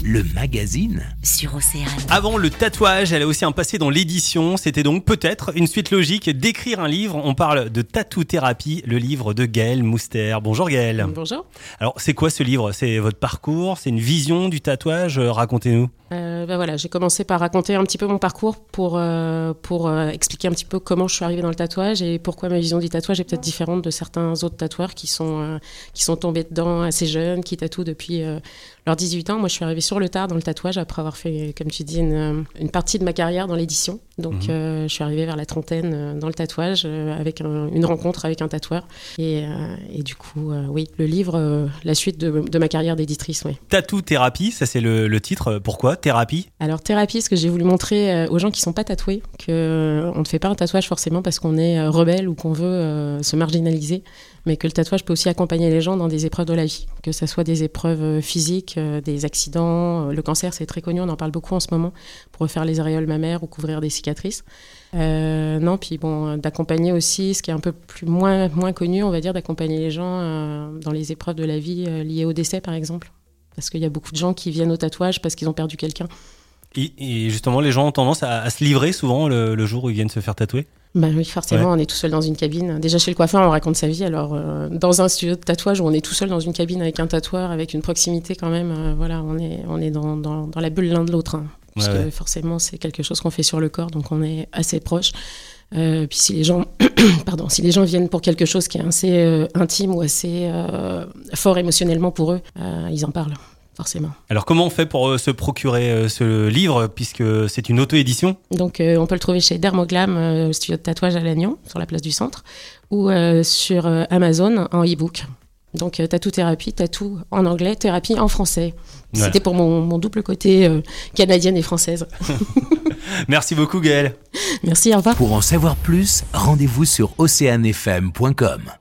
le magazine sur Océane. Avant le tatouage, elle a aussi un passé dans l'édition. C'était donc peut-être une suite logique d'écrire un livre. On parle de Tattoo-thérapie, le livre de Gaëlle Mouster. Bonjour Gaëlle. Bonjour. Alors c'est quoi ce livre ? C'est votre parcours ? C'est une vision du tatouage ? Racontez-nous. Voilà, j'ai commencé par raconter un petit peu mon parcours pour expliquer un petit peu comment je suis arrivée dans le tatouage et pourquoi ma vision du tatouage est peut-être différente de certains autres tatoueurs qui sont tombés dedans assez jeunes, qui tatouent depuis leurs 18 ans. Moi, je suis arrivée sur le tard dans le tatouage après avoir fait, comme tu dis, une partie de ma carrière dans l'édition. Donc, je suis arrivée vers la trentaine dans le tatouage avec une rencontre avec un tatoueur. Et du coup, oui, le livre, la suite de ma carrière d'éditrice, oui. Tattoo-thérapie, ça c'est le titre. Pourquoi thérapie ? Alors, thérapie, parce que j'ai voulu montrer aux gens qui ne sont pas tatoués qu'on ne fait pas un tatouage forcément parce qu'on est rebelle ou qu'on veut se marginaliser, mais que le tatouage peut aussi accompagner les gens dans des épreuves de la vie, que ce soit des épreuves physiques, des accidents. Le cancer, c'est très connu, on en parle beaucoup en ce moment, pour refaire les aréoles mammaires ou couvrir des cicatrices. Puis bon, d'accompagner aussi, ce qui est un peu moins connu, on va dire, d'accompagner les gens dans les épreuves de la vie liées au décès, par exemple. Parce qu'il y a beaucoup de gens qui viennent au tatouage parce qu'ils ont perdu quelqu'un. Et justement, les gens ont tendance à se livrer souvent le jour où ils viennent se faire tatouer ? Bah oui, forcément, Ouais. On est tout seul dans une cabine. Déjà chez le coiffeur, on raconte sa vie. Alors, dans un studio de tatouage où on est tout seul dans une cabine avec un tatoueur, avec une proximité quand même, voilà, on est dans la bulle l'un de l'autre. Parce que forcément, c'est quelque chose qu'on fait sur le corps, donc on est assez proche. Puis si les gens, si les gens viennent pour quelque chose qui est assez intime ou assez fort émotionnellement pour eux, ils en parlent. Forcément. Alors comment on fait pour se procurer ce livre, puisque c'est une auto-édition ? Donc on peut le trouver chez Dermoglam, studio de tatouage à Lannion, sur la place du Centre, ou sur Amazon en e-book. Donc Tattoo-thérapie, tattoo en anglais, thérapie en français. Ouais. C'était pour mon double côté canadienne et française. Merci beaucoup Gaëlle. Merci, au revoir. Pour en savoir plus, rendez-vous sur oceanfm.com.